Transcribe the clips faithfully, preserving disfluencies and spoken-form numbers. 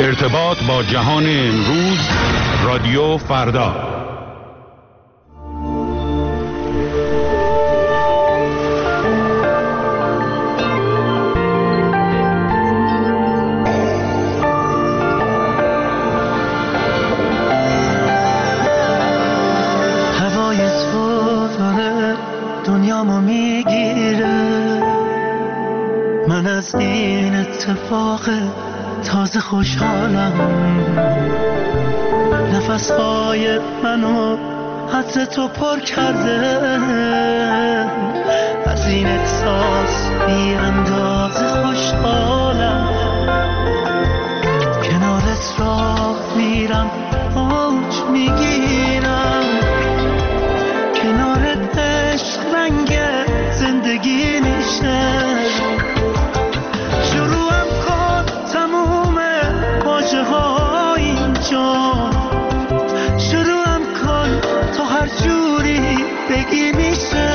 ارتباط با جهان امروز، رادیو فردا. هوای تو داره دنیامو میگیره، من از این اتفاق تازه خوشحالم. نفسهای منو عطر تو پر کرده، از این احساس بی اندازه خوشحالم. کنارت راه میرم، اوج میگیرم، کنارت عشق رنگ زندگی میشه. شروعم کن تو هر جوری بگی میشه.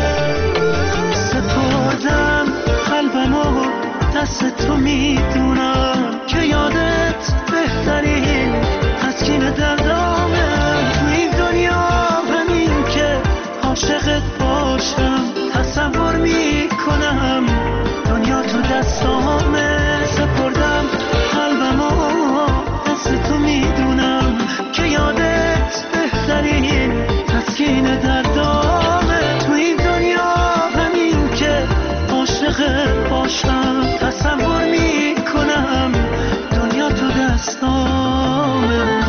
سپردم قلبمو دست تو، میدونم که یادت بهترین تسکین دردامه. تو این دنیا همین که عاشقت باشم، تصور میکنم دنیا تو دستامه. سپردم قلبمو دست تو، میدونم که یادت بهترین تسکین دردامه. تو این دنیا همین که عاشقت باشم، تصور میکنم دنیا تو دستامه.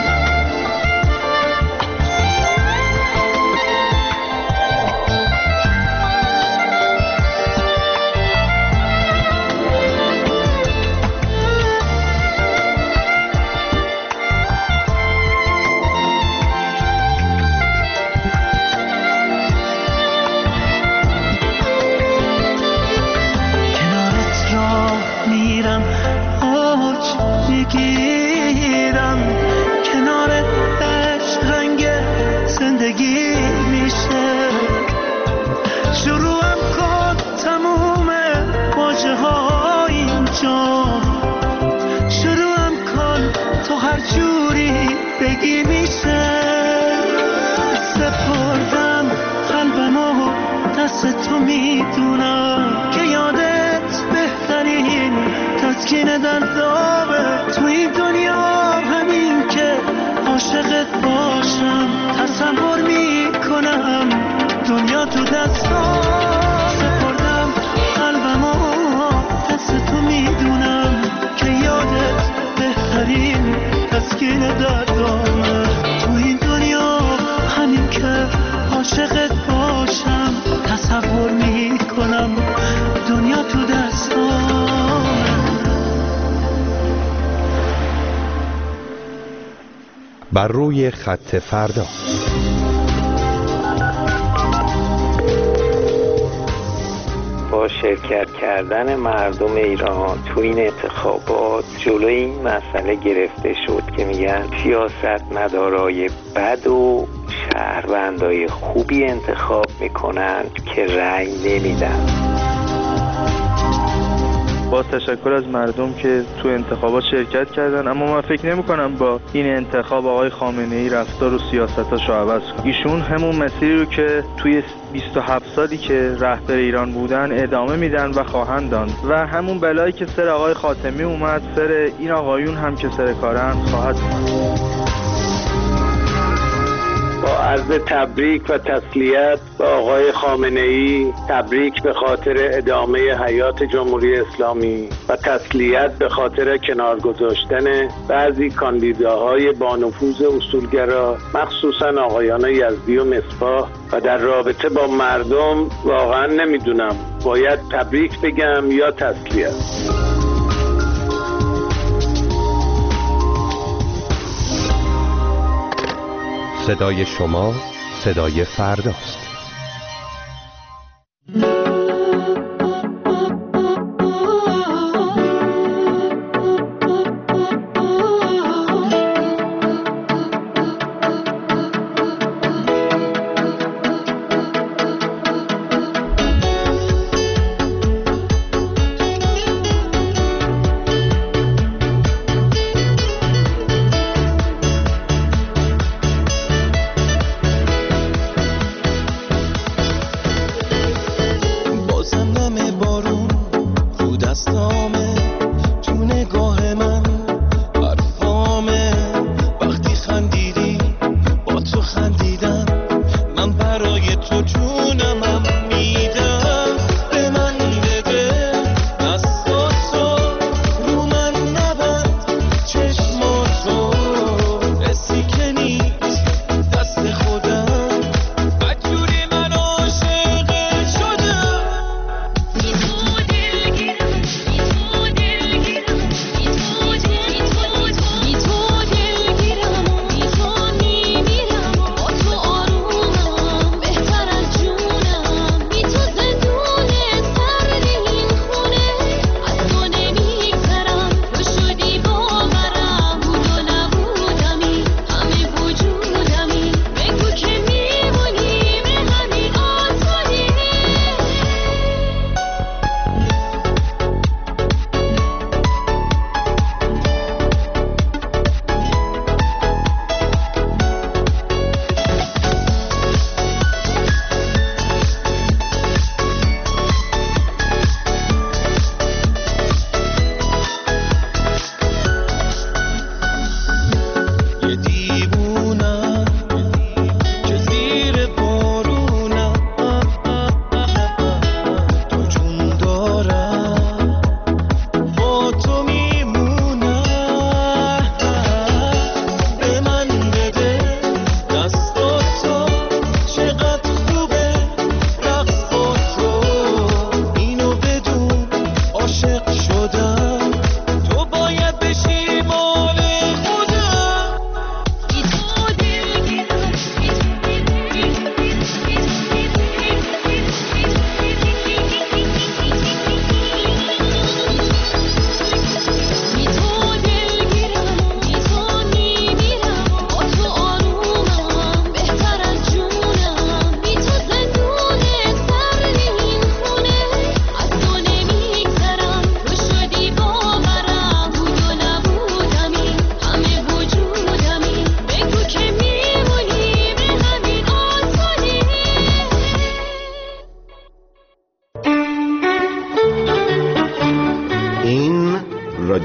تو میدونم که یادت بهترین تسکین دردامه. تو این دنیا همین که عاشقت باشم، تصور میکنم دنیا تو دستام. سپردم قلبمو دست تو، میدونم که یادت بهترین تسکین دردامه. تو این دنیا همین که عاشقت باشم، تصور میکنم دنیا تو دستام. بر روی خط فردا. با شرکت کردن مردم ایران تو این انتخابات جلوی این مسئله گرفته شد که میگن سیاستمدارای بد و شهروندای خوبی انتخاب میکنن که رأی نمیدن. با تشکر از مردم که تو انتخابات شرکت کردن، اما من فکر نمی کنم با این انتخاب آقای خامنه‌ای رفتار و سیاستاشو عوض کنه. ایشون همون مسیری رو که توی بیست و هفت سالی که رهبر ایران بودن ادامه میدن و خواهند داد و همون بلایی که سر آقای خاتمی اومد سر این آقایون هم که سر کارن خواهد اومد. با عرض تبریک و تسلیت به آقای خامنه‌ای، تبریک به خاطر ادامه حیات جمهوری اسلامی و تسلیت به خاطر کنار گذاشتن بعضی کاندیداهای با نفوذ اصولگرا، مخصوصا آقایان یزدی و مصباح. و در رابطه با مردم واقعا نمیدونم باید تبریک بگم یا تسلیت. صدای شما صدای فرداست.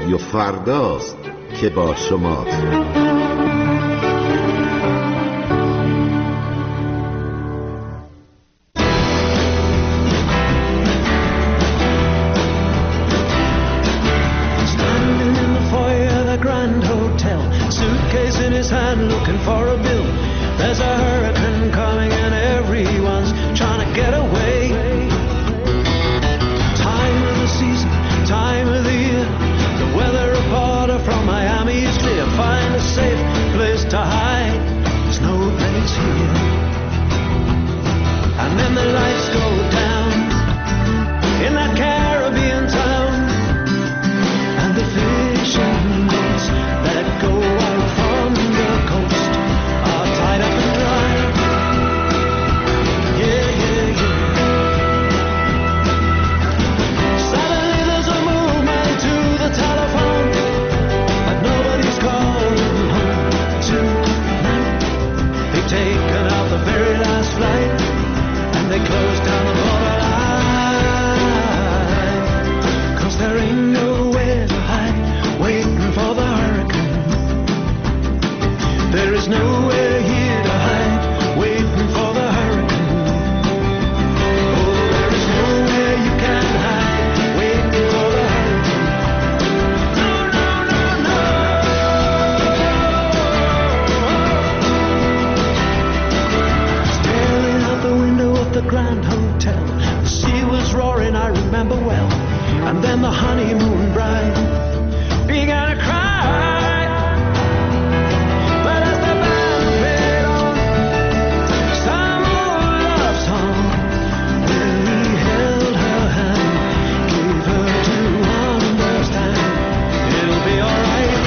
رادیو فرداست که با شماست. Looking for a bill. There's a hurricane coming and everyone's trying to get away. Time of the season, time of the year. The weather reporter from Miami is clear. Find a safe place to hide. There's no place here. And then the lights go down in that Caribbean town. And the fishing boats that go out from the coast are tied up and dry. Yeah, yeah, yeah. Suddenly there's a movement to the telephone, but nobody's calling home tonight. They've taken out the very last flight, and they closed down the borderline. 'Cause there ain't nowhere to hide, waiting for the hurricane. There is nowhere here to hide, waiting for the hurricane. Oh, there is nowhere you can hide, waiting for the hurricane. No, no, no, no. Staring out the window of the Grand Hotel, the sea was roaring, I remember well. And then the honeymoon bride began to cry. But as the band played on some old love song, when he held her hand, gave her to understand it'll be alright.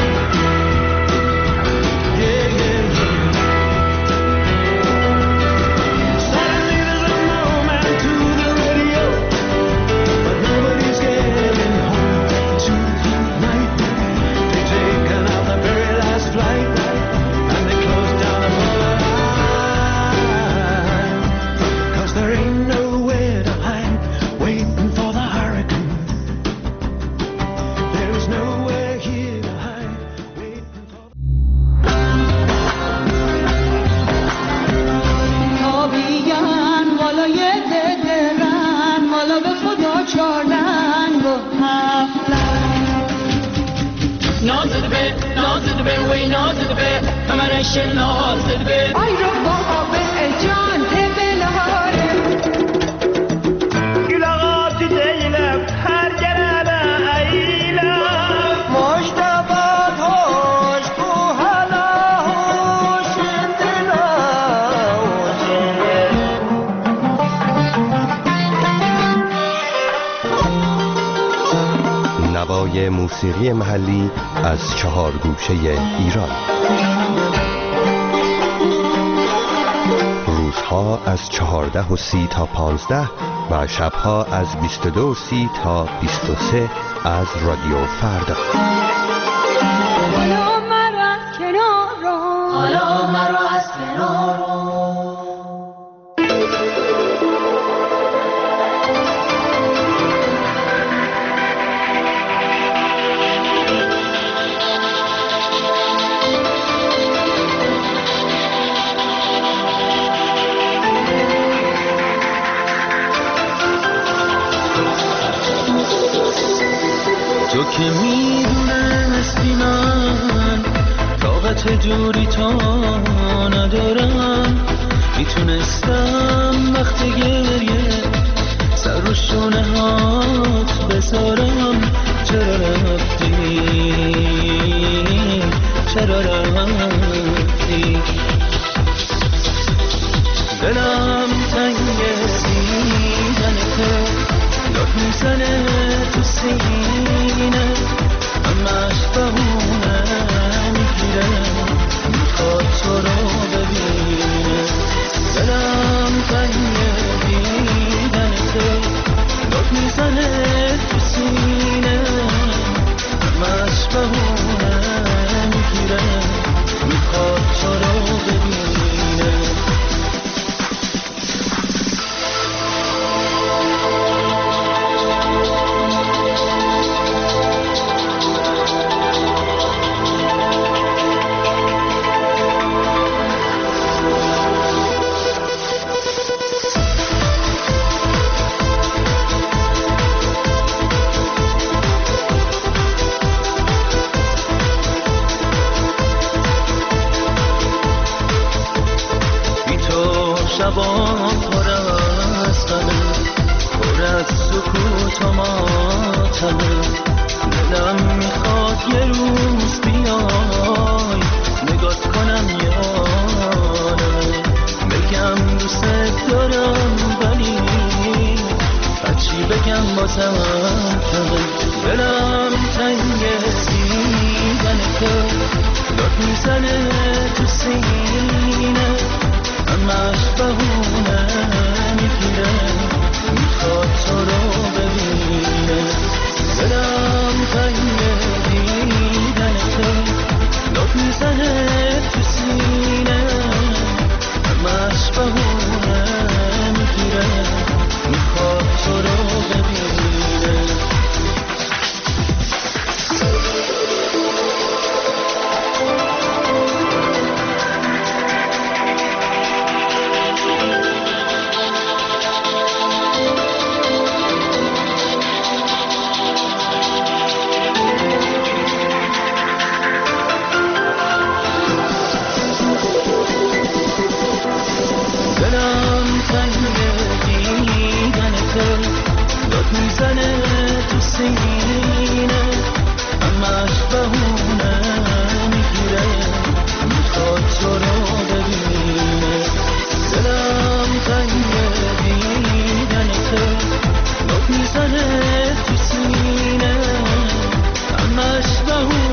Yeah, yeah, yeah. Suddenly there's a movement to the radio, but nobody's getting home tonight. They've taken out the very last flight, and they closed down the borderline. 'Cause there ain't nowhere to hide, waiting for the hurricane. There is nowhere here to hide, waiting for تابیگن بالای درن مالا به خدا چارنگ و هفتن نازده به نازده به وی نازده به کمرش نازده به آی رو بابا به جان تبلاره گلاغات دیلم هر گرده ایلم مشتبات هوش کو حالا هوش دلا نوای موسیقی محلی از چهار گوشه ایران. روزها از چهارده و سی تا پانزده و شبها از بیست و دو و سی تا بیست و سه از رادیو فردا. حالا مرا از کنار رو حالا مرا از کنار رو تو که میدونستی من طاقت جوری تا ندارم، میتونستم وقت گریه سر رو شونه هات بذارم. چرا رفتی چرا رفتی دلم تنگ دیدن تو داد میزنه تو سینه، همش بهونه میگیره میخواد تو رو ببینه. دلم تنگ دیدن تو داد میزنه تو سینه، همش بهونه میگیره میخواد تو رو ببینه. یه روز بیای نگات کنم یادم بگم دوست دارم ولی هرچی بگم بازم کمه دلم تنگ دیدن تو داد میزنه تو سینه همش بهونه میگیره میخواد تو رو ببینه دلم تنگ دیدن تو داد میزنه تو سینه همش بهونه میگیره میخواد تو رو ببینه میزنه تو سینه همش بهونه میگیره میخواد تو رو ببینه دلم تنگ دیدن تو داد میزنه تو سینه همش بهونه